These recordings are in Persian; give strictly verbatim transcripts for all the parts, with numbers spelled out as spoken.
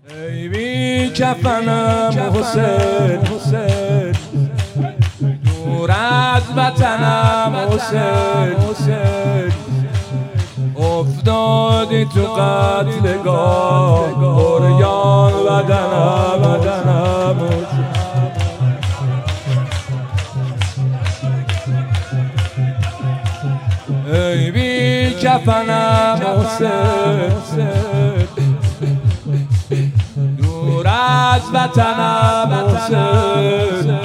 ای بی کفنم حسین حسین، دور از وطنم حسین حسین، افتادی تو قتلگاه عریان بدنم بدنم ای بی کفنم حسین، دور از وطنم حسین،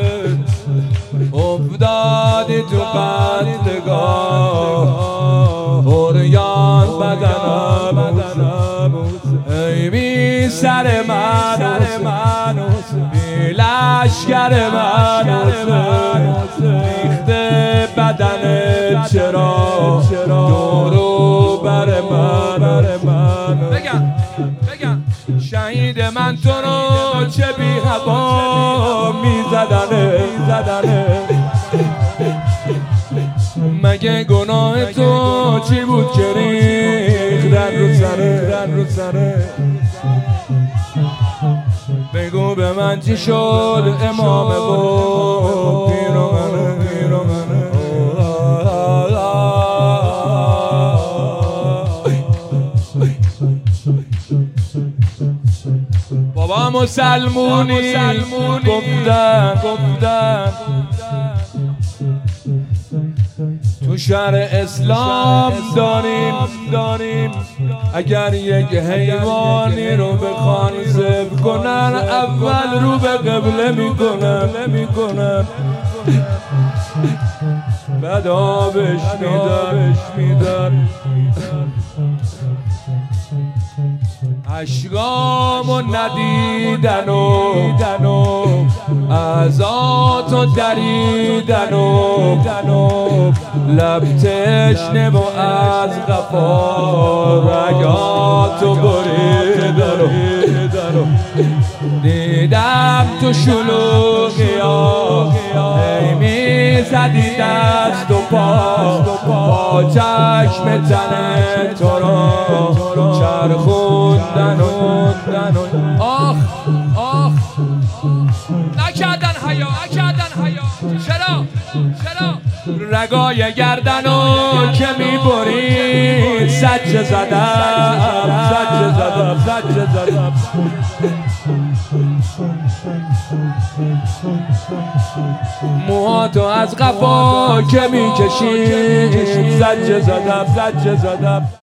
افتادی تو قتلگاه عریان بدنم بدنم ای بی سر من بی لشکر من ریخته بدن چرا دورو بر من بگم بگم شهید من تو رو چه بی هوا میزدنه میزدنه مگه گناه تو چی بود که ریختن رو سره رو سره بگو به من چی شد امام و پیرامنه پیرامنه بابا مسلمونی گفتن گفتن تو شهر اسلام داریم داریم اگر یک حیوانی رو بخوان ذبح کنن اول رو به قبله میکنن میکنن بعد آبش میدن میدن اشکامو ندیدن و عزاتو دریدن و لب تشنه و از قفا رگاتو بریدن و دیدم تو شلوغی ها ای میزدی دست و پا با چشم تن تو رو چرخوندن و آخ آخ نکردن حیا نکردن حیا چرا چرا رگای گردنو که میبری سجه زدم سجه زدم سجه زدم موهاتو از قفا که میکشی سجه زدم سجه زدم